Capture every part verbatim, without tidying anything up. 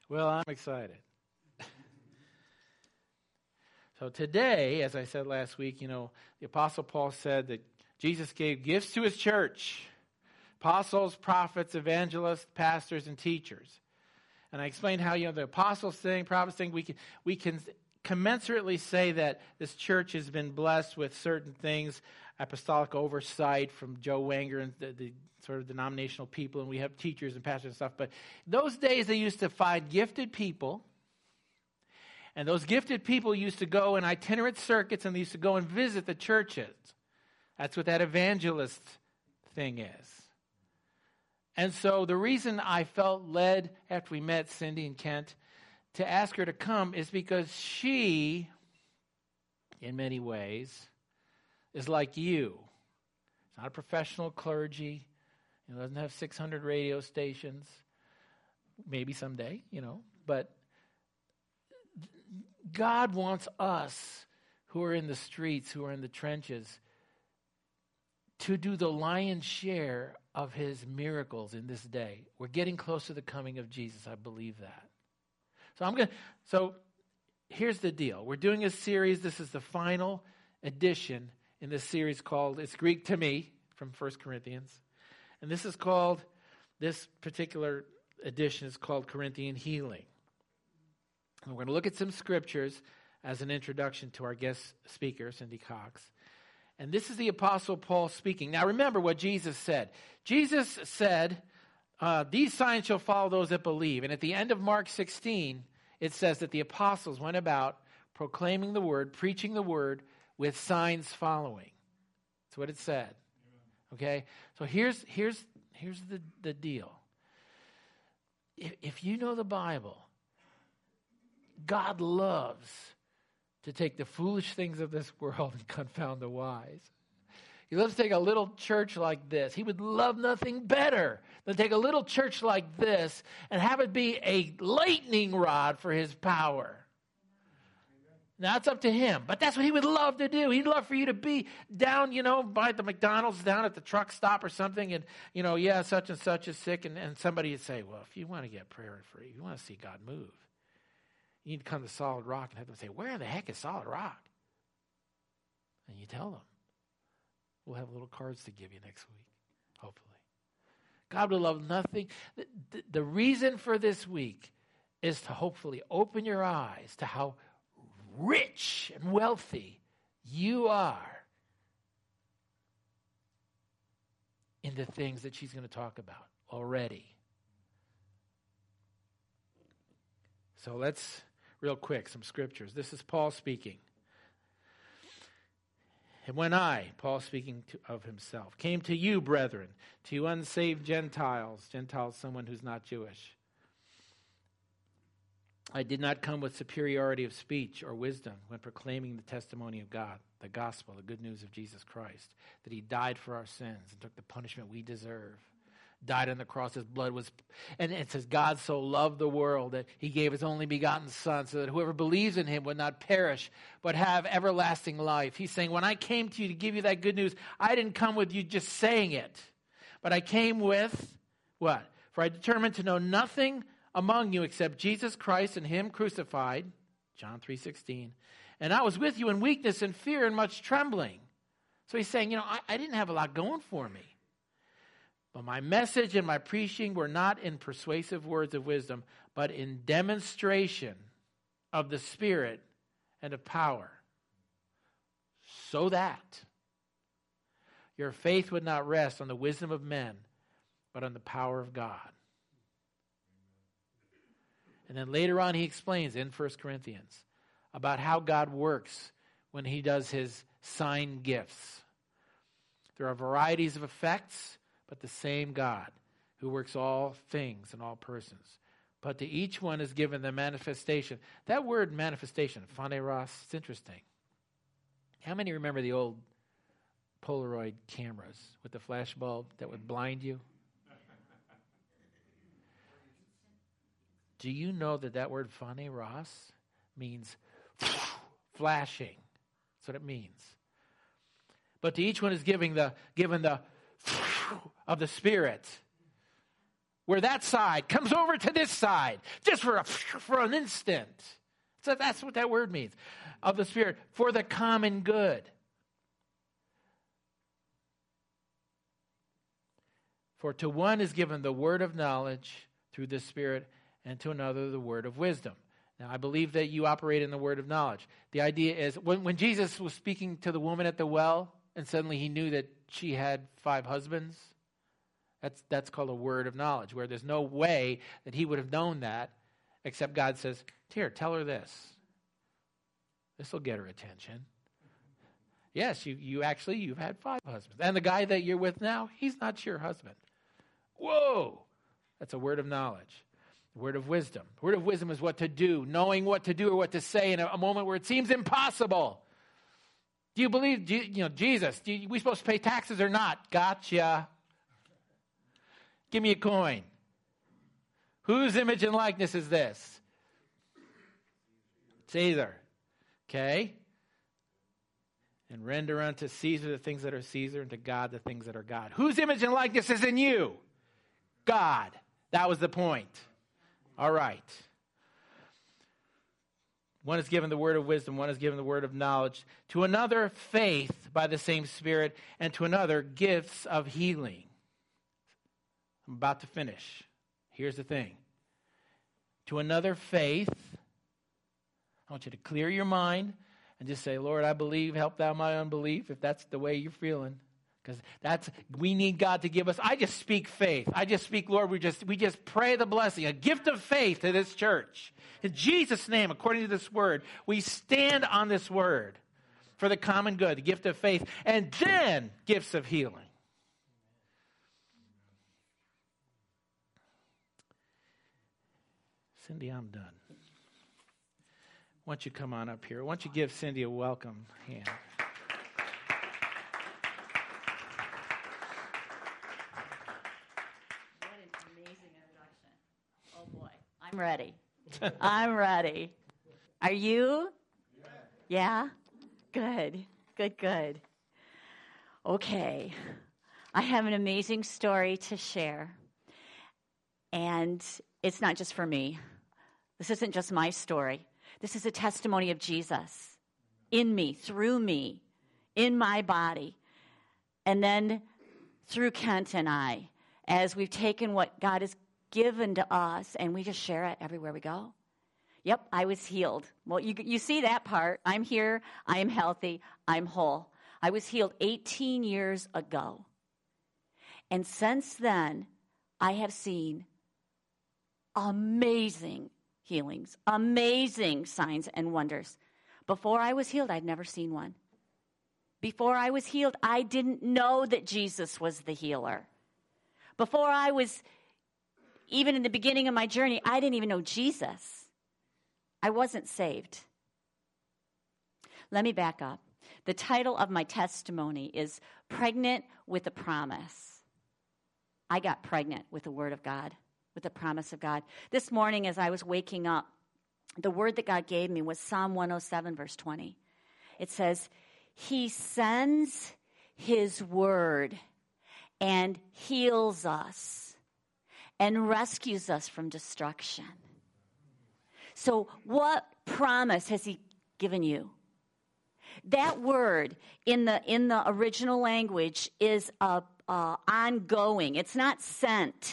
Well, I'm excited. So today, as I said last week, you know, the Apostle Paul said that Jesus gave gifts to his church: apostles, prophets, evangelists, pastors, and teachers. And I explained how, you know, the apostles thing, prophets thing, we can, we can commensurately say that this church has been blessed with certain things, apostolic oversight from Joe Wanger and the, the sort of denominational people, and we have teachers and pastors and stuff. But those days they used to find gifted people, and those gifted people used to go in itinerant circuits, and they used to go and visit the churches. That's what that evangelist thing is. And so the reason I felt led after we met Cindy and Kent to ask her to come is because she, in many ways, is like you. It's not a professional clergy. It doesn't have six hundred radio stations. Maybe someday, you know. But God wants us who are in the streets, who are in the trenches, to do the lion's share of his miracles in this day. We're getting close to the coming of Jesus. I believe that. So I'm going to, so here's the deal. We're doing a series. This is the final edition in this series called, it's Greek to me, from First Corinthians. And this is called, this particular edition is called Corinthian Healing. And we're going to look at some scriptures as an introduction to our guest speaker, Cindy Cox. And this is the Apostle Paul speaking. Now remember what Jesus said. Jesus said, uh, these signs shall follow those that believe. And at the end of Mark sixteen, it says that the apostles went about proclaiming the word, preaching the word, with signs following. That's what it said. Okay? So here's here's here's the, the deal. If, if you know the Bible, God loves to take the foolish things of this world and confound the wise. He loves to take a little church like this. He would love nothing better than take a little church like this and have it be a lightning rod for his power. Now, it's up to him, but that's what he would love to do. He'd love for you to be down, you know, by the McDonald's, down at the truck stop or something, and, you know, yeah, such and such is sick, and, and somebody would say, well, if you want to get prayer free, if you want to see God move, you need to come to Solid Rock and have them say, where the heck is Solid Rock? And you tell them. We'll have little cards to give you next week, hopefully. God will love nothing. The, the, the reason for this week is to hopefully open your eyes to how rich and wealthy you are in the things that she's going to talk about already. So let's, real quick, some scriptures. This is Paul speaking. And when I, Paul speaking to, of himself, came to you, brethren, to you unsaved Gentiles, Gentiles, someone who's not Jewish, I did not come with superiority of speech or wisdom when proclaiming the testimony of God, the gospel, the good news of Jesus Christ, that he died for our sins and took the punishment we deserve. Died on the cross, his blood was, and it says, God so loved the world that he gave his only begotten son so that whoever believes in him would not perish, but have everlasting life. He's saying, when I came to you to give you that good news, I didn't come with you just saying it, but I came with, what? For I determined to know nothing among you except Jesus Christ and him crucified, John three sixteen, and I was with you in weakness and fear and much trembling. So he's saying, you know, I, I didn't have a lot going for me. But my message and my preaching were not in persuasive words of wisdom, but in demonstration of the Spirit and of power, so that your faith would not rest on the wisdom of men, but on the power of God. And then later on he explains in First Corinthians about how God works when he does his sign gifts. There are varieties of effects, but the same God who works all things in all persons. But to each one is given the manifestation. That word manifestation, phaneros, it's interesting. How many remember the old Polaroid cameras with the flash bulb that would blind you? Do you know that that word phaneros means flashing? That's what it means. But to each one is giving the given the of the Spirit. where that side comes over to this side, just for, a, for an instant. So that's what that word means, of the Spirit, for the common good. For to one is given the word of knowledge through the Spirit, and to another the word of wisdom. Now, I believe that you operate in the word of knowledge. The idea is, when, when Jesus was speaking to the woman at the well, and suddenly he knew that she had five husbands, that's, that's called a word of knowledge, where there's no way that he would have known that, except God says, here, tell her this. This will get her attention. Yes, you, you actually, you've had five husbands. And the guy that you're with now, he's not your husband. Whoa! That's a word of knowledge. The word of wisdom. The word of wisdom is what to do, knowing what to do or what to say in a, a moment where it seems impossible. Do you believe, do you, you know, Jesus, do you, we supposed to pay taxes or not? Gotcha. Give me a coin. Whose image and likeness is this? Caesar. Okay? And render unto Caesar the things that are Caesar, and to God the things that are God. Whose image and likeness is in you? God. That was the point. All right. One is given the word of wisdom, one is given the word of knowledge. To another, faith by the same Spirit, and to another, gifts of healing. I'm about to finish. Here's the thing. To another, faith. I want you to clear your mind and just say, Lord, I believe, help thou my unbelief, if that's the way you're feeling. Because that's, we need God to give us. I just speak faith. I just speak, Lord, we just we just pray the blessing, a gift of faith to this church. In Jesus' name, according to this word, we stand on this word for the common good, the gift of faith, and then gifts of healing. Cindy, I'm done. Why don't you come on up here? Why don't you give Cindy a welcome hand? I'm ready. I'm ready. Are you? Yeah? Good. Good, good. Okay. I have an amazing story to share. And it's not just for me. This isn't just my story. This is a testimony of Jesus in me, through me, in my body. And then through Kent and I, as we've taken what God has given to us, and we just share it everywhere we go. Yep, I was healed. Well, you you see that part. I'm here. I am healthy. I'm whole. I was healed eighteen years ago. And since then, I have seen amazing healings, amazing signs and wonders. Before I was healed, I'd never seen one. Before I was healed, I didn't know that Jesus was the healer. Before I was Even in the beginning of my journey, I didn't even know Jesus. I wasn't saved. Let me back up. The title of my testimony is Pregnant with a Promise. I got pregnant with the Word of God, with the promise of God. This morning as I was waking up, the word that God gave me was Psalm one oh seven, verse twenty. It says, He sends His word and heals us and rescues us from destruction. So what promise has He given you? That word in the in the original language is a, a ongoing. It's not sent.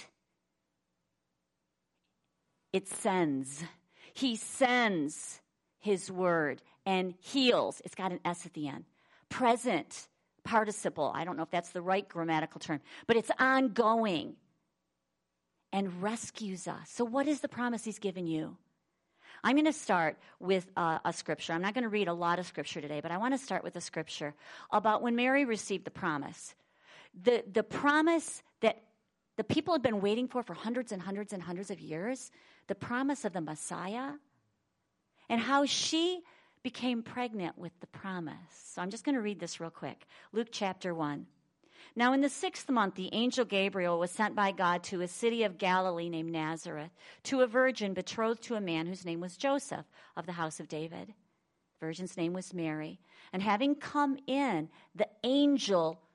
It sends. He sends His word and heals. It's got an S at the end. Present participle. I don't know if that's the right grammatical term, but it's ongoing. And rescues us. So what is the promise He's given you? I'm going to start with uh, a scripture. I'm not going to read a lot of scripture today, but I want to start with a scripture about when Mary received the promise. The, the promise that the people had been waiting for for hundreds and hundreds and hundreds of years, the promise of the Messiah, and how she became pregnant with the promise. So I'm just going to read this real quick. Luke chapter one. Now in the sixth month, the angel Gabriel was sent by God to a city of Galilee named Nazareth, to a virgin betrothed to a man whose name was Joseph, of the house of David. The virgin's name was Mary. And having come in, the angel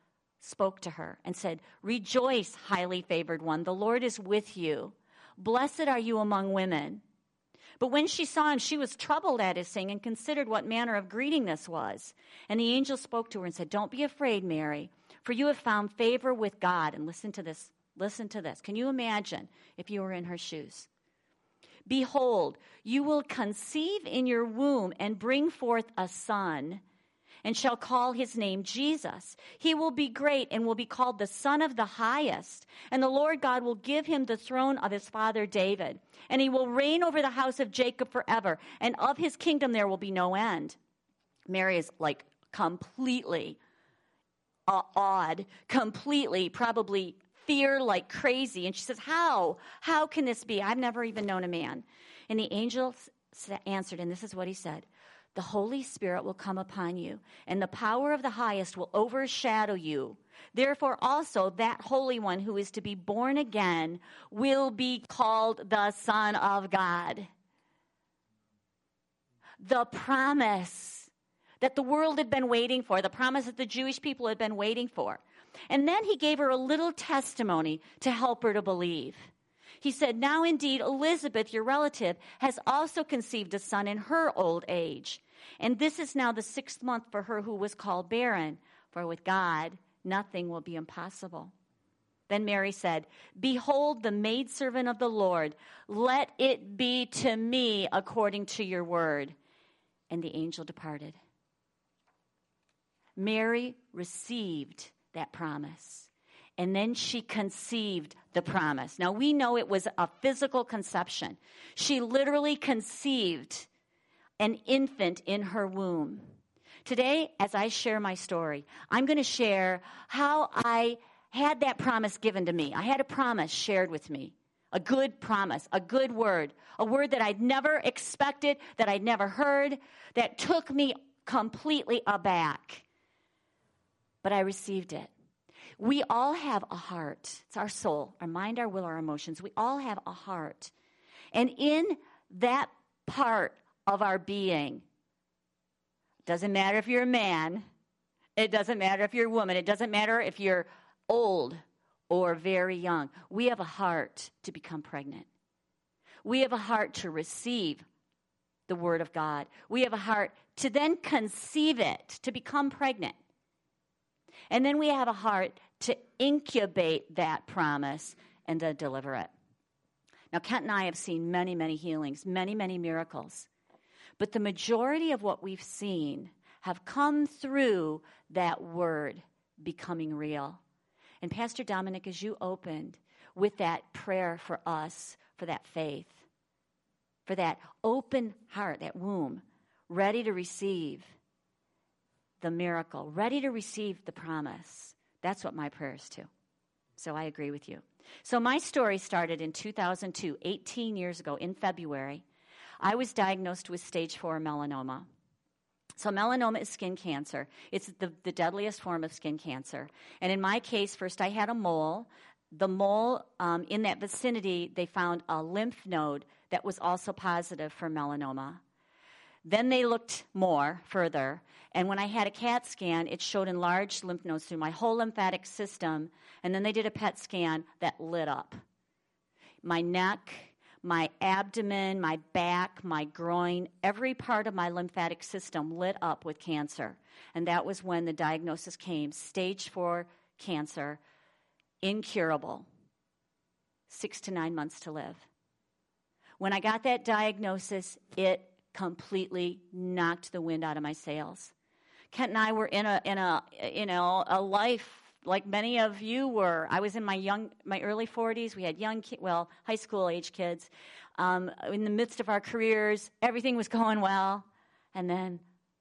spoke to her and said, "Rejoice, highly favored one, the Lord is with you. Blessed are you among women." But when she saw him, she was troubled at his saying and considered what manner of greeting this was. And the angel spoke to her and said, "Don't be afraid, Mary, for you have found favor with God." And listen to this. Listen to this. Can you imagine if you were in her shoes? "Behold, you will conceive in your womb and bring forth a son, and shall call his name Jesus. He will be great and will be called the Son of the Highest. And the Lord God will give him the throne of his father David. And he will reign over the house of Jacob forever. And of his kingdom there will be no end." Mary is like completely uh, awed, completely probably fear like crazy. And she says, how? How can this be? I've never even known a man. And the angel answered, and this is what he said: "The Holy Spirit will come upon you, and the power of the highest will overshadow you. Therefore also that Holy One who is to be born again will be called the Son of God." The promise that the world had been waiting for, the promise that the Jewish people had been waiting for. And then he gave her a little testimony to help her to believe. He said, "Now indeed Elizabeth, your relative, has also conceived a son in her old age. And this is now the sixth month for her who was called barren. For with God, nothing will be impossible." Then Mary said, "Behold the maidservant of the Lord. Let it be to me according to your word." And the angel departed. Mary received that promise. And then she conceived the promise. Now, we know it was a physical conception. She literally conceived an infant in her womb. Today, as I share my story, I'm going to share how I had that promise given to me. I had a promise shared with me, a good promise, a good word, a word that I'd never expected, that I'd never heard, that took me completely aback. But I received it. We all have a heart. It's our soul, our mind, our will, our emotions. We all have a heart. And in that part of our being, doesn't matter if you're a man, it doesn't matter if you're a woman, it doesn't matter if you're old or very young, we have a heart to become pregnant. We have a heart to receive the word of God. We have a heart to then conceive it, to become pregnant. And then we have a heart to incubate that promise and to deliver it. Now, Kent and I have seen many, many healings, many, many miracles. But the majority of what we've seen have come through that word becoming real. And Pastor Dominic, as you opened with that prayer for us, for that faith, for that open heart, that womb, ready to receive the miracle, ready to receive the promise. That's what my prayer is too. So I agree with you. So my story started in two thousand two, eighteen years ago, in February. I was diagnosed with stage four melanoma. So melanoma is skin cancer. It's the, the deadliest form of skin cancer. And in my case, first I had a mole. The mole, um, in that vicinity, they found a lymph node that was also positive for melanoma. Then they looked more further, and when I had a CAT scan, it showed enlarged lymph nodes through my whole lymphatic system, and then they did a P E T scan that lit up. My neck, my abdomen, my back, my groin, every part of my lymphatic system lit up with cancer. And that was when the diagnosis came, stage four cancer, incurable, six to nine months to live. When I got that diagnosis, it completely knocked the wind out of my sails. Kent and I were in a in a you know a life like many of you were. I was in my young my early forties. We had young ki- well high school age kids. Um, in the midst of our careers, everything was going well, and then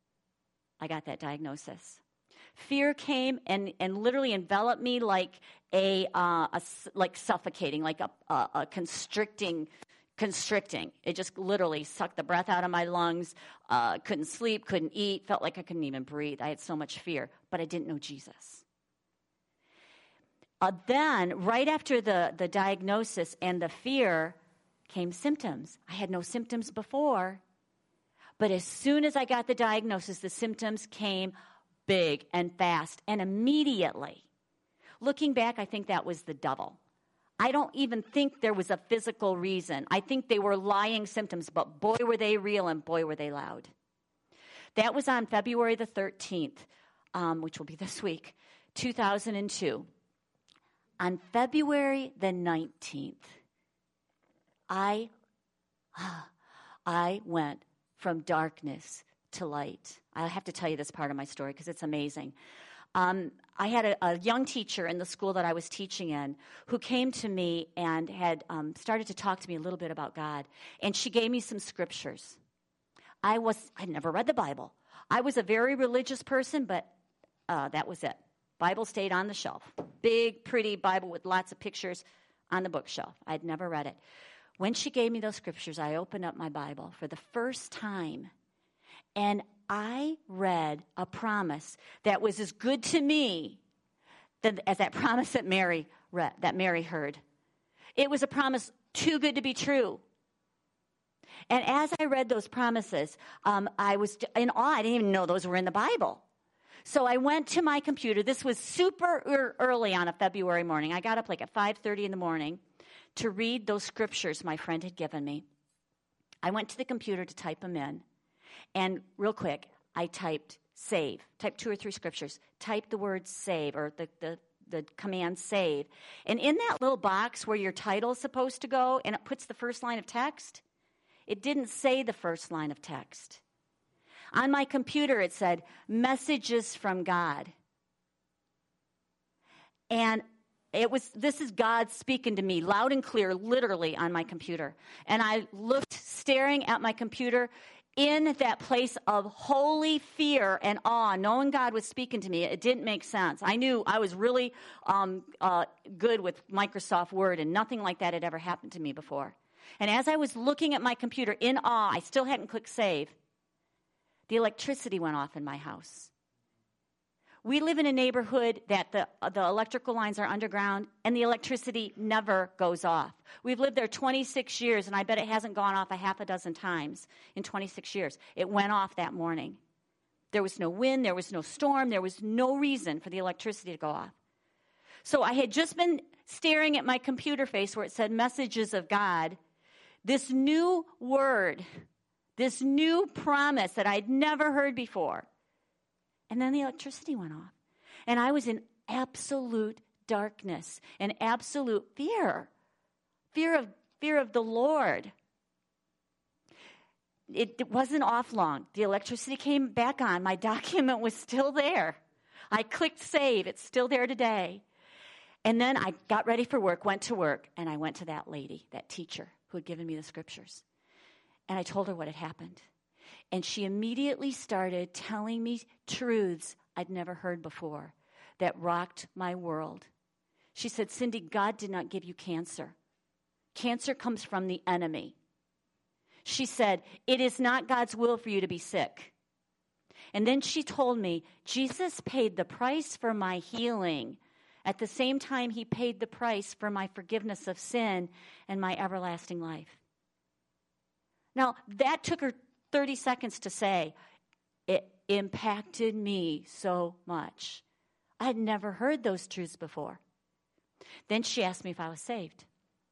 I got that diagnosis. Fear came and, and literally enveloped me like a, uh, a like suffocating, like a, a, a constricting. Constricting. It just literally sucked the breath out of my lungs. Uh, couldn't sleep, couldn't eat, felt like I couldn't even breathe. I had so much fear, but I didn't know Jesus. Uh, then, right after the, the diagnosis and the fear, came symptoms. I had no symptoms before, but as soon as I got the diagnosis, the symptoms came big and fast, and immediately, Looking back, I think that was the devil. I don't even think there was a physical reason. I think they were lying symptoms, but boy, were they real and boy, were they loud. That was on February the thirteenth, um, which will be this week, two thousand two. On February the nineteenth, I, I went from darkness to light. I have to tell you this part of my story because it's amazing. Um, I had a, a young teacher in the school that I was teaching in who came to me and had um, started to talk to me a little bit about God. And she gave me some scriptures. I was, I'd never read the Bible. I was a very religious person, but uh, that was it. Bible stayed on the shelf. Big, pretty Bible with lots of pictures on the bookshelf. I'd never read it. When she gave me those scriptures, I opened up my Bible for the first time, and I read a promise that was as good to me than, as that promise that Mary read, that Mary heard. It was a promise too good to be true. And as I read those promises, um, I was in awe. I didn't even know those were in the Bible. So I went to my computer. This was super early on a February morning. I got up like at five thirty in the morning to read those scriptures my friend had given me. I went to the computer to type them in. And real quick, I typed save, typed two or three scriptures, typed the word save or the, the, the command save. And in that little box where your title is supposed to go and it puts the first line of text, it didn't say the first line of text. On my computer, it said messages from God. And it was, this is God speaking to me loud and clear, literally on my computer. And I looked staring at my computer in that place of holy fear and awe, knowing God was speaking to me. It didn't make sense. I knew I was really um, uh, good with Microsoft Word, and nothing like that had ever happened to me before. And as I was looking at my computer in awe, I still hadn't clicked save. The electricity went off in my house. We live in a neighborhood that the, the electrical lines are underground, and the electricity never goes off. We've lived there twenty-six years, and I bet it hasn't gone off a half a dozen times in twenty-six years. It went off that morning. There was no wind, there was no storm, there was no reason for the electricity to go off. So I had just been staring at my computer face where it said messages of God. This new word, this new promise that I'd never heard before. And then the electricity went off. And I was in absolute darkness and absolute fear. Fear of fear of the Lord. It, it wasn't off long. The electricity came back on. My document was still there. I clicked save. It's still there today. And then I got ready for work, went to work, and I went to that lady, that teacher who had given me the scriptures. And I told her what had happened. And she immediately started telling me truths I'd never heard before that rocked my world. She said, Cindy, God did not give you cancer. Cancer comes from the enemy. She said, it is not God's will for you to be sick. And then she told me, Jesus paid the price for my healing. At the same time, he paid the price for my forgiveness of sin and my everlasting life. Now, that took her thirty seconds to say. It impacted me so much. I had never heard those truths before. Then she asked me if I was saved.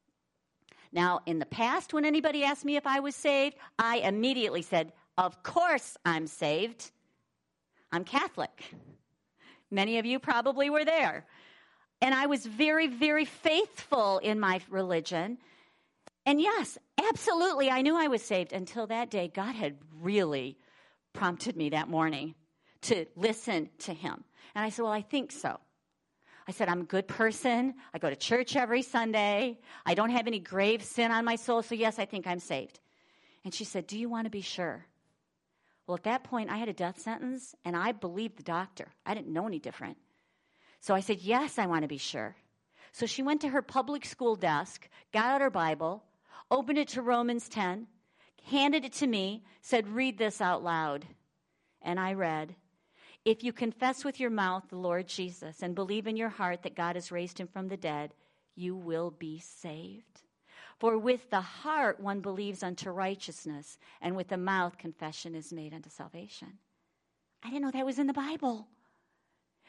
Now, in the past, when anybody asked me if I was saved, I immediately said, of course I'm saved. I'm Catholic. Many of you probably were there. And I was very, very faithful in my religion. And yes, absolutely, I knew I was saved until that day. God had really prompted me that morning to listen to him. And I said, well, I think so. I said, I'm a good person. I go to church every Sunday. I don't have any grave sin on my soul. So yes, I think I'm saved. And she said, do you want to be sure? Well, at that point, I had a death sentence, and I believed the doctor. I didn't know any different. So I said, yes, I want to be sure. So she went to her public school desk, got out her Bible, opened it to Romans ten, handed it to me, said, read this out loud. And I read, if you confess with your mouth the Lord Jesus and believe in your heart that God has raised him from the dead, you will be saved. For with the heart one believes unto righteousness, and with the mouth confession is made unto salvation. I didn't know that was in the Bible.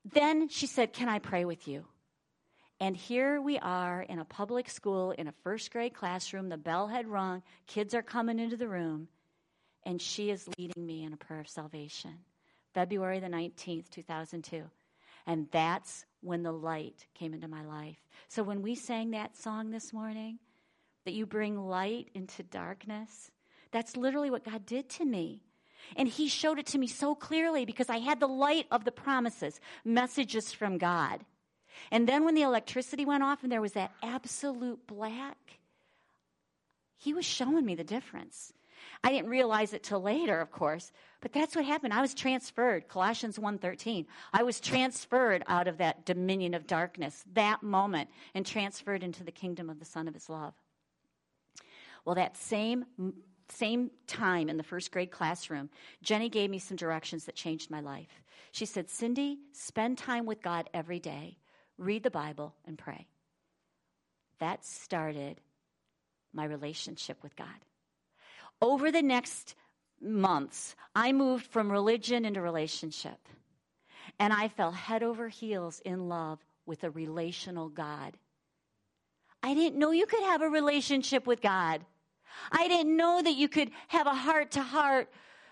then she said, can I pray with you? And here we are in a public school, in a first grade classroom. The bell had rung. Kids are coming into the room. And she is leading me in a prayer of salvation. February the nineteenth, two thousand two. And that's when the light came into my life. So when we sang that song this morning, that you bring light into darkness, that's literally what God did to me. And he showed it to me so clearly because I had the light of the promises, messages from God. And then when the electricity went off and there was that absolute black, he was showing me the difference. I didn't realize it till later, of course, but that's what happened. I was transferred, Colossians one thirteen. I was transferred out of that dominion of darkness, that moment, and transferred into the kingdom of the Son of his love. Well, that same same time in the first grade classroom, Jenny gave me some directions that changed my life. She said, Cindy, spend time with God every day. Read the Bible and pray. That started my relationship with God. Over the next months, I moved from religion into relationship. And I fell head over heels in love with a relational God. I didn't know you could have a relationship with God. I didn't know that you could have a heart-to-heart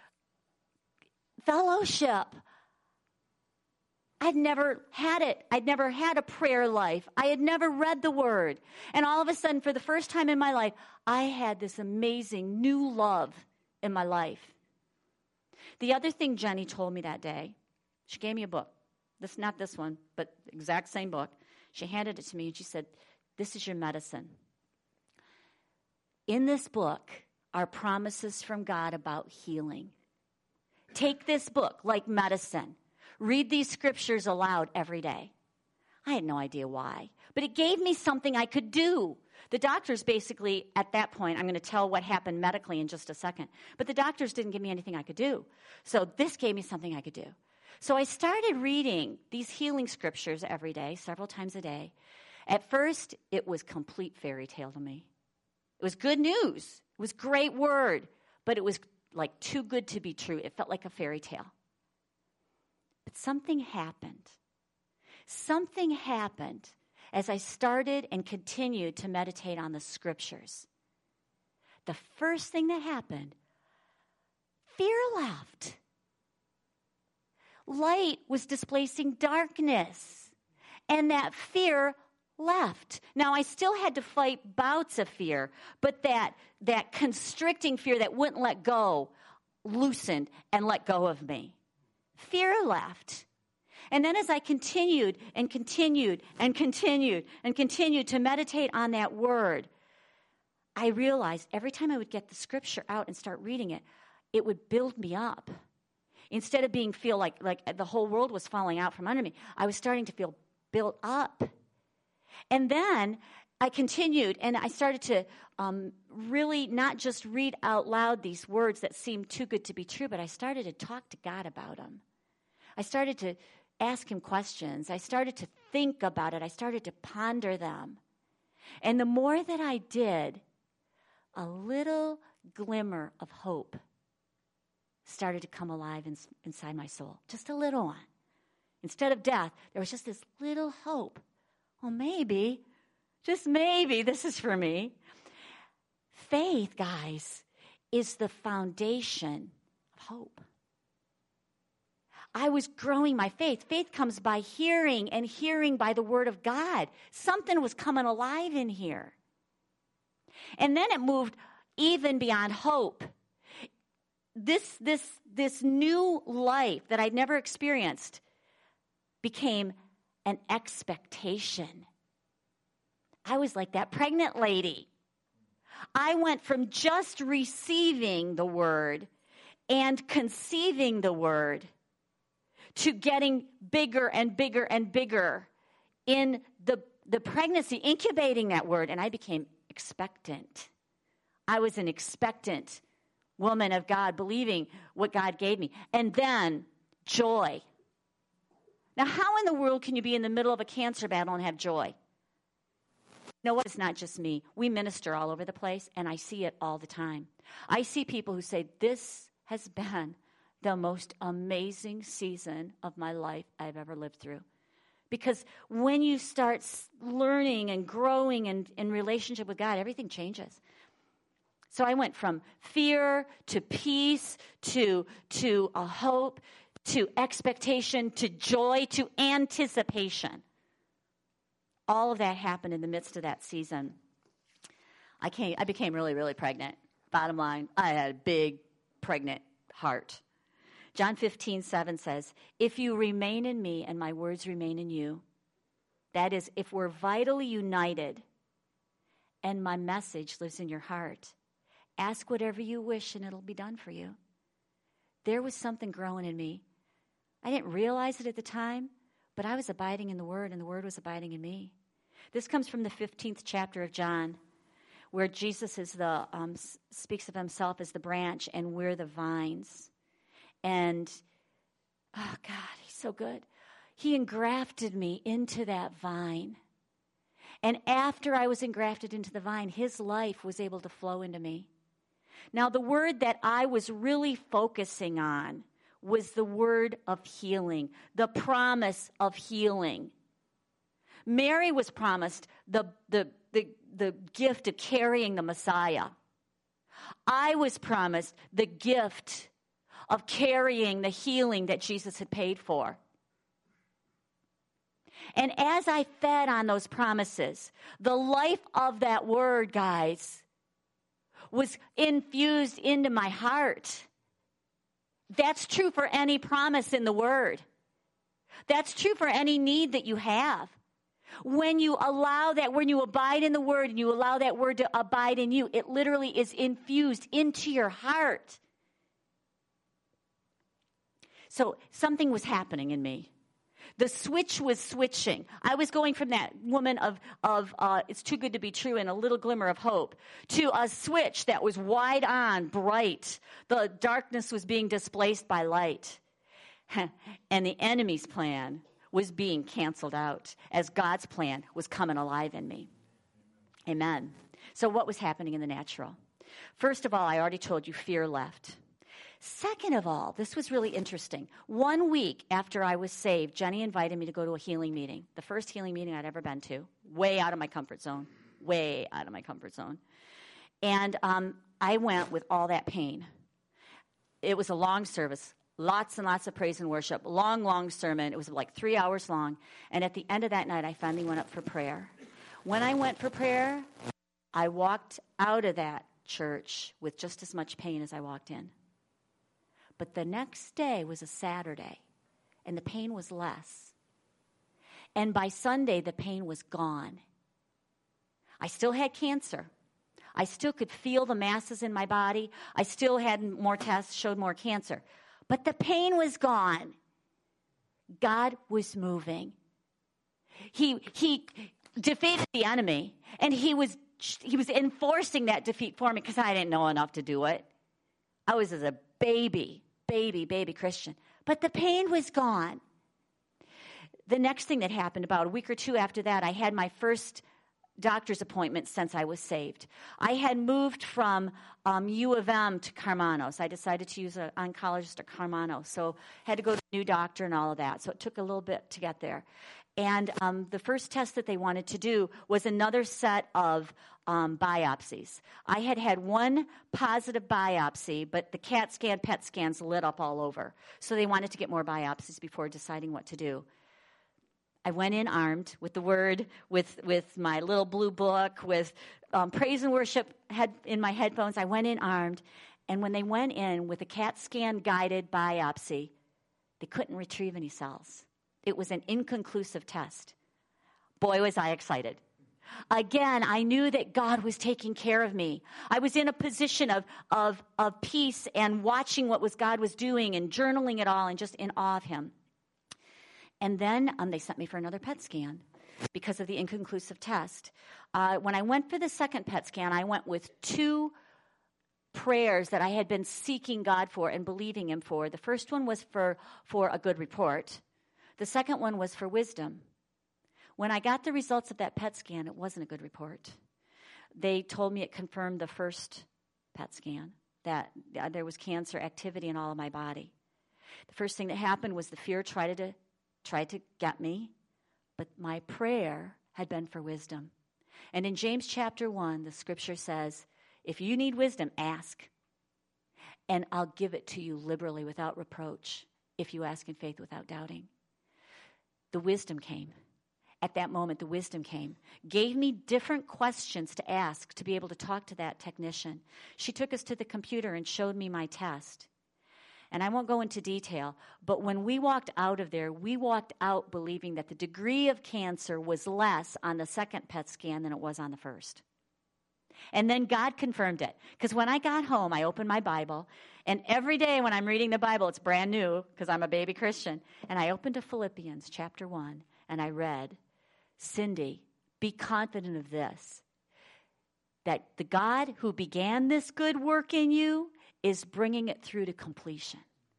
fellowship. I'd never had it. I'd never had a prayer life. I had never read the Word. And all of a sudden, for the first time in my life, I had this amazing new love in my life. The other thing Jenny told me that day, she gave me a book. This, not this one, but the exact same book. She handed it to me and she said, this is your medicine. In this book are promises from God about healing. Take this book like medicine. Read these scriptures aloud every day. I had no idea why, but it gave me something I could do. The doctors basically, at that point, I'm going to tell what happened medically in just a second, but the doctors didn't give me anything I could do. So this gave me something I could do. So I started reading these healing scriptures every day, several times a day. At first, it was complete fairy tale to me. It was good news. It was great word, but it was like too good to be true. It felt like a fairy tale. But something happened. Something happened as I started and continued to meditate on the scriptures. The first thing that happened, fear left. Light was displacing darkness, and that fear left. Now, I still had to fight bouts of fear, but that, that constricting fear that wouldn't let go loosened and let go of me. Fear left. And then as I continued and continued and continued and continued to meditate on that word, I realized every time I would get the scripture out and start reading it, it would build me up. Instead of being feel like, like the whole world was falling out from under me, I was starting to feel built up. And then I continued and I started to um, really not just read out loud these words that seemed too good to be true, but I started to talk to God about them. I started to ask him questions. I started to think about it. I started to ponder them. And the more that I did, a little glimmer of hope started to come alive in, inside my soul. Just a little one. Instead of death, there was just this little hope. Well, maybe, just maybe this is for me. Faith, guys, is the foundation of hope. I was growing my faith. Faith comes by hearing, and hearing by the word of God. Something was coming alive in here. And then it moved even beyond hope. This, this, this new life that I'd never experienced became an expectation. I was like that pregnant lady. I went from just receiving the word and conceiving the word to getting bigger and bigger and bigger in the, the pregnancy, incubating that word, and I became expectant. I was an expectant woman of God, believing what God gave me. And then joy. Now, how in the world can you be in the middle of a cancer battle and have joy? You know what? It's not just me. We minister all over the place, and I see it all the time. I see people who say, this has been the most amazing season of my life I've ever lived through. Because when you start learning and growing in, in relationship with God, everything changes. So I went from fear to peace to, to a hope to expectation to joy to anticipation. All of that happened in the midst of that season. I came, I became really, really pregnant. Bottom line, I had a big pregnant heart. John fifteen seven says, if you remain in me and my words remain in you, that is, if we're vitally united and my message lives in your heart, ask whatever you wish and it'll be done for you. There was something growing in me. I didn't realize it at the time, but I was abiding in the Word and the Word was abiding in me. This comes from the fifteenth chapter of John, where Jesus is the um, speaks of himself as the branch and we're the vines. And, oh, God, he's so good. He engrafted me into that vine. And after I was engrafted into the vine, his life was able to flow into me. Now, the word that I was really focusing on was the word of healing, the promise of healing. Mary was promised the, the, the, the gift of carrying the Messiah. I was promised the gift of carrying the healing that Jesus had paid for. And as I fed on those promises, the life of that word, guys, was infused into my heart. That's true for any promise in the word. That's true for any need that you have. When you allow that, when you abide in the word and you allow that word to abide in you, it literally is infused into your heart. So something was happening in me. The switch was switching. I was going from that woman of, of uh, it's too good to be true and a little glimmer of hope to a switch that was wide on, bright. The darkness was being displaced by light. And the enemy's plan was being canceled out as God's plan was coming alive in me. Amen. So what was happening in the natural? First of all, I already told you fear left. Second of all, this was really interesting. One week after I was saved, Jenny invited me to go to a healing meeting, the first healing meeting I'd ever been to, way out of my comfort zone, way out of my comfort zone. And um, I went with all that pain. It was a long service, lots and lots of praise and worship, long, long sermon. It was like three hours long. And at the end of that night, I finally went up for prayer. When I went for prayer, I walked out of that church with just as much pain as I walked in. But the next day was a Saturday, and the pain was less. And by Sunday, the pain was gone. I still had cancer. I still could feel the masses in my body. I still had more tests, showed more cancer. But the pain was gone. God was moving. He, he defeated the enemy, and he was, he was enforcing that defeat for me because I didn't know enough to do it. I was as a baby, baby, baby Christian. But the pain was gone. The next thing that happened, about a week or two after that, I had my first doctor's appointment since I was saved. I had moved from um, U of M to Carmanos. I decided to use an oncologist at Carmanos, so had to go to a new doctor and all of that. So it took a little bit to get there. And um, the first test that they wanted to do was another set of um, biopsies. I had had one positive biopsy, but the CAT scan, P E T scans lit up all over. So they wanted to get more biopsies before deciding what to do. I went in armed with the word, with, with my little blue book, with um, praise and worship head, in my headphones. I went in armed. And when they went in with a CAT scan guided biopsy, they couldn't retrieve any cells. It was an inconclusive test. Boy, was I excited. Again, I knew that God was taking care of me. I was in a position of, of, of peace and watching what was God was doing and journaling it all and just in awe of him. And then um, they sent me for another P E T scan because of the inconclusive test. Uh, when I went for the second P E T scan, I went with two prayers that I had been seeking God for and believing him for. The first one was for, for a good report. The second one was for wisdom. When I got the results of that P E T scan, it wasn't a good report. They told me it confirmed the first P E T scan, that uh, there was cancer activity in all of my body. The first thing that happened was the fear tried to, tried to get me, but my prayer had been for wisdom. And in James chapter one, the scripture says, if you need wisdom, ask, and I'll give it to you liberally without reproach if you ask in faith without doubting. The wisdom came. At that moment, the wisdom came, gave me different questions to ask to be able to talk to that technician. She took us to the computer and showed me my test. And I won't go into detail, but when we walked out of there, we walked out believing that the degree of cancer was less on the second P E T scan than it was on the first. And then God confirmed it. Because when I got home, I opened my Bible, and every day when I'm reading the Bible, it's brand new because I'm a baby Christian. And I opened to Philippians chapter one, and I read, Cindy, be confident of this, that the God who began this good work in you is bringing it through to completion.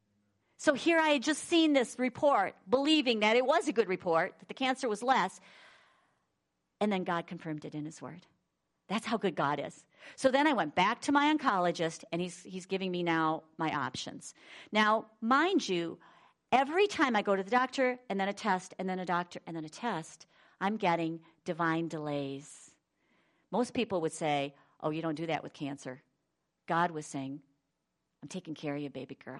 So here I had just seen this report, believing that it was a good report, that the cancer was less, and then God confirmed it in his word. That's how good God is. So then I went back to my oncologist, and he's he's giving me now my options. Now, mind you, every time I go to the doctor, and then a test, and then a doctor, and then a test, I'm getting divine delays. Most people would say, oh, you don't do that with cancer. God was saying, I'm taking care of you, baby girl.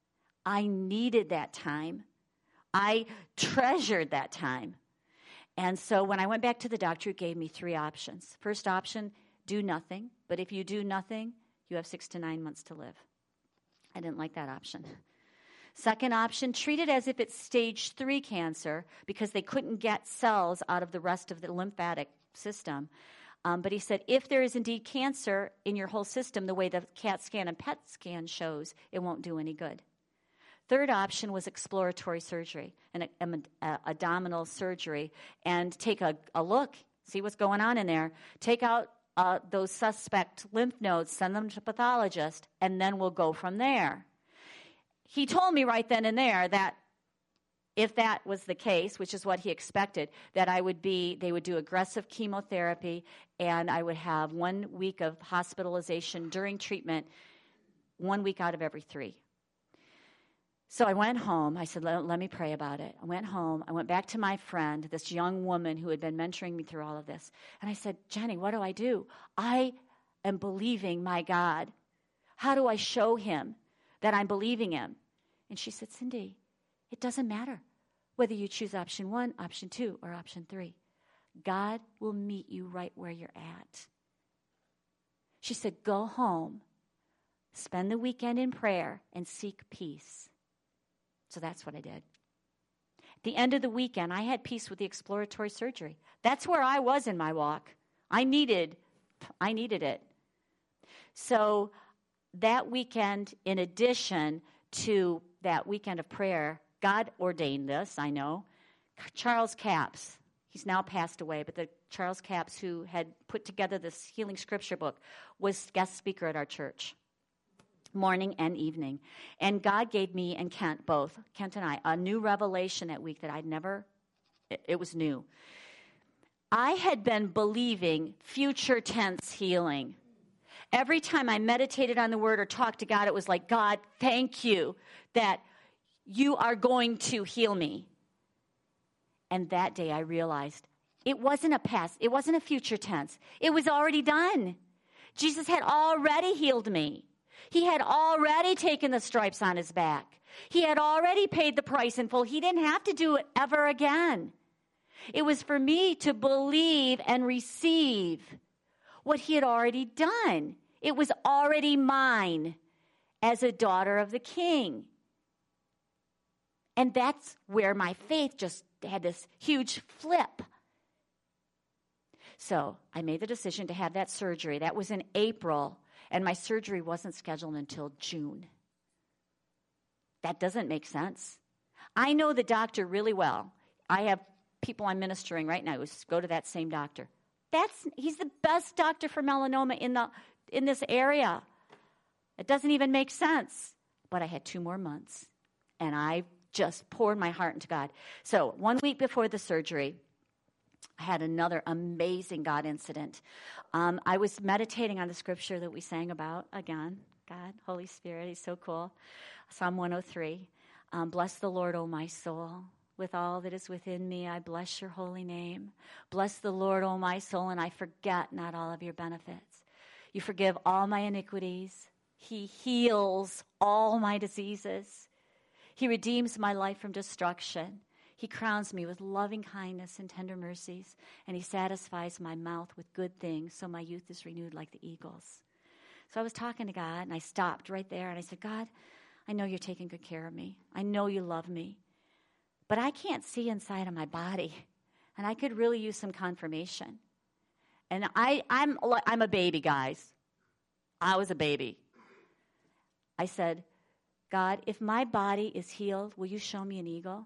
I needed that time. I treasured that time. And so when I went back to the doctor, he gave me three options. First option, do nothing. But if you do nothing, you have six to nine months to live. I didn't like that option. Second option, treat it as if it's stage three cancer because they couldn't get cells out of the rest of the lymphatic system. Um, but he said, if there is indeed cancer in your whole system, the way the CAT scan and P E T scan shows, it won't do any good. Third option was exploratory surgery, an a, abdominal surgery, and take a, a look, see what's going on in there. Take out uh, those suspect lymph nodes, send them to a pathologist, and then we'll go from there. He told me right then and there that if that was the case, which is what he expected, that I would be, they would do aggressive chemotherapy, and I would have one week of hospitalization during treatment, one week out of every three. So I went home. I said, let, let me pray about it. I went home. I went back to my friend, this young woman who had been mentoring me through all of this. And I said, Jenny, what do I do? I am believing my God. How do I show him that I'm believing him? And she said, Cindy, it doesn't matter whether you choose option one, option two, or option three. God will meet you right where you're at. She said, go home, spend the weekend in prayer, and seek peace. So that's what I did. At the end of the weekend, I had peace with the exploratory surgery. That's where I was in my walk. I needed, I needed it. So that weekend, in addition to that weekend of prayer, God ordained this, I know. Charles Capps, he's now passed away, but the Charles Capps who had put together this healing scripture book was guest speaker at our church, morning and evening. And God gave me and Kent both, Kent and I, a new revelation that week that I'd never, it, it was new. I had been believing future tense healing. Every time I meditated on the word or talked to God, it was like, God, thank you that you are going to heal me. And that day I realized it wasn't a past, it wasn't a future tense. It was already done. Jesus had already healed me. He had already taken the stripes on his back. He had already paid the price in full. He didn't have to do it ever again. It was for me to believe and receive what he had already done. It was already mine as a daughter of the King. And that's where my faith just had this huge flip. So I made the decision to have that surgery. That was in April, and my surgery wasn't scheduled until June. That doesn't make sense. I know the doctor really well. I have people I'm ministering right now who go to that same doctor. That's he's the best doctor for melanoma in the in this area. It doesn't even make sense. But I had two more months, and I just poured my heart into God. So one week before the surgery, I had another amazing God incident. Um, I was meditating on the scripture that we sang about again. God, Holy Spirit, he's so cool. Psalm one oh three. Um, bless the Lord, O my soul. With all that is within me, I bless your holy name. Bless the Lord, O my soul, and I forget not all of your benefits. You forgive all my iniquities. He heals all my diseases. He redeems my life from destruction. He crowns me with loving kindness and tender mercies, and he satisfies my mouth with good things, so my youth is renewed like the eagles. So I was talking to God, and I stopped right there, and I said, God, I know you're taking good care of me. I know you love me. But I can't see inside of my body, and I could really use some confirmation. And I, I'm, I'm a baby, guys. I was a baby. I said, God, if my body is healed, will you show me an eagle?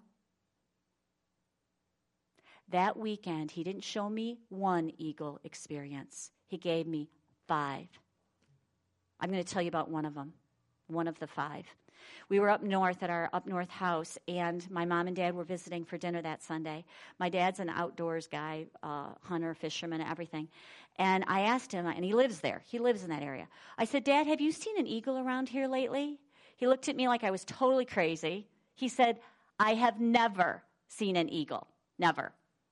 That weekend, he didn't show me one eagle experience. He gave me five. I'm going to tell you about one of them, one of the five. We were up north at our up north house, and my mom and dad were visiting for dinner that Sunday. My dad's an outdoors guy, uh, hunter, fisherman, everything. And I asked him, and he lives there. He lives in that area. I said, Dad, have you seen an eagle around here lately? He looked at me like I was totally crazy. He said, I have never seen an eagle. Never.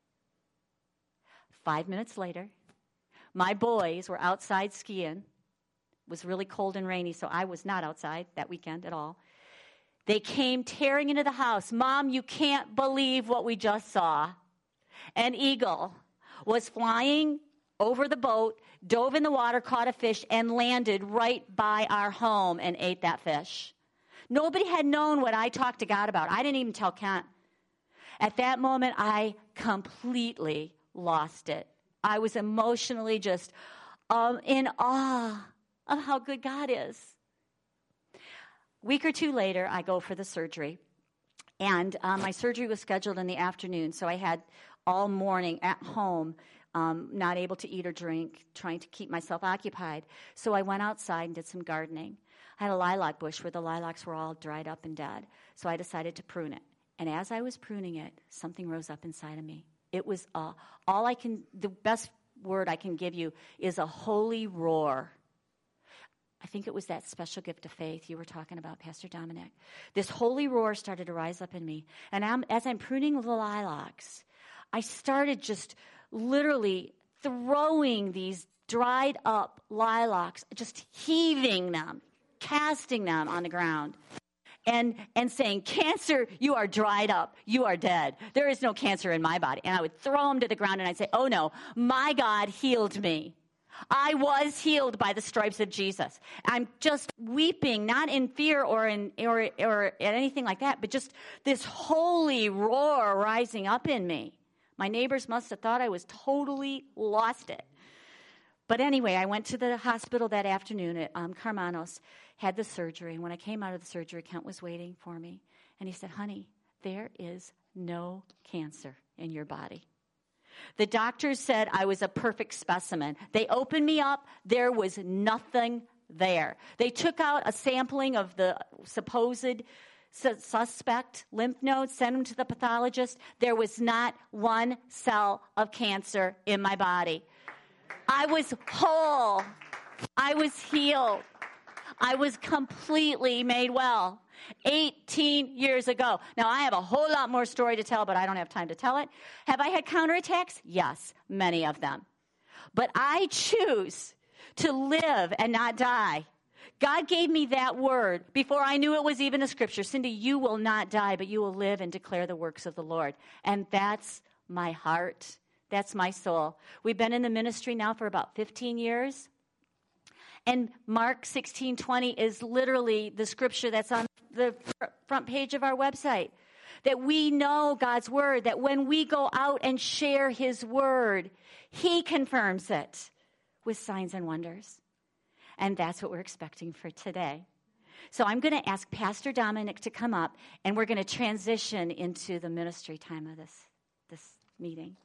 Five minutes later, my boys were outside skiing. It was really cold and rainy, so I was not outside that weekend at all. They came tearing into the house. Mom, you can't believe what we just saw. An eagle was flying over the boat, dove in the water, caught a fish, and landed right by our home and ate that fish. Nobody had known what I talked to God about. I didn't even tell Kent. At that moment, I completely lost it. I was emotionally just um, in awe of how good God is. A week or two later, I go for the surgery. And um, my surgery was scheduled in the afternoon, so I had all morning at home, um, not able to eat or drink, trying to keep myself occupied. So I went outside and did some gardening. I had a lilac bush where the lilacs were all dried up and dead, so I decided to prune it. And as I was pruning it, something rose up inside of me. It was uh, all I can, the best word I can give you is a holy roar. I think it was that special gift of faith you were talking about, Pastor Dominic. This holy roar started to rise up in me. And I'm, as I'm pruning the lilacs, I started just literally throwing these dried up lilacs, just heaving them, casting them on the ground. And and saying, cancer, you are dried up. You are dead. There is no cancer in my body. And I would throw them to the ground and I'd say, oh no, my God healed me. I was healed by the stripes of Jesus. I'm just weeping, not in fear or in or or anything like that, but just this holy roar rising up in me. My neighbors must have thought I was totally lost it. But anyway, I went to the hospital that afternoon at um, Carmanos, had the surgery. And when I came out of the surgery, Kent was waiting for me. And he said, honey, there is no cancer in your body. The doctors said I was a perfect specimen. They opened me up. There was nothing there. They took out a sampling of the supposed su- suspect lymph nodes, sent them to the pathologist. There was not one cell of cancer in my body. I was whole. I was healed. I was completely made well eighteen years ago. Now, I have a whole lot more story to tell, but I don't have time to tell it. Have I had counterattacks? Yes, many of them. But I choose to live and not die. God gave me that word before I knew it was even a scripture. Cindy, you will not die, but you will live and declare the works of the Lord. And that's my heart. That's my soul. We've been in the ministry now for about fifteen years. And Mark sixteen twenty is literally the scripture that's on the front page of our website. That we know God's word, that when we go out and share his word, he confirms it with signs and wonders. And that's what we're expecting for today. So I'm going to ask Pastor Dominic to come up, and we're going to transition into the ministry time of this, this meeting.